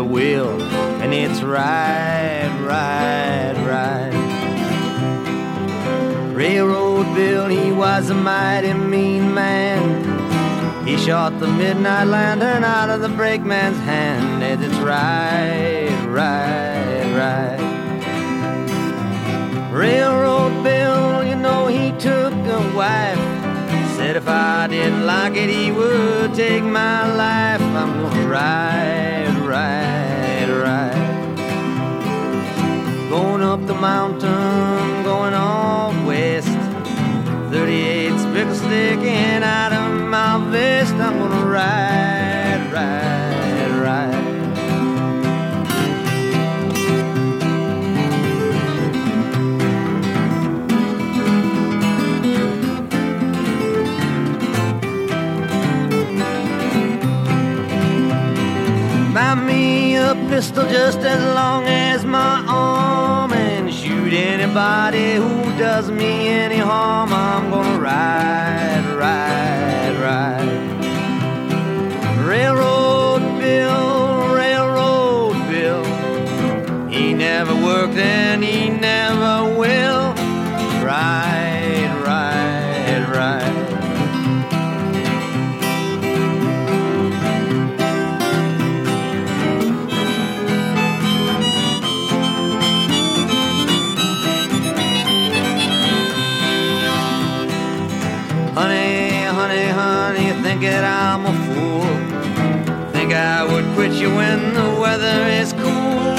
will, and it's right, right, right. Railroad Bill, he was a mighty mean man. He shot the midnight lantern out of the brakeman's hand, and it's right, right, right. Railroad Bill, you know he took a wife. Said if I didn't like it, he would take my life. I'm gonna ride, ride, ride. Going up the mountain, going all west. 38 spick sticking out of my vest. I'm gonna ride, ride, ride. Buy me a pistol just as long as my arm, and shoot anybody who does me any harm. I'm gonna ride, ride, ride. Railroad Bill, he never worked and he never will. Ride, ride, ride. Honey, think that I'm a fool. Think I would quit you when the weather is cool.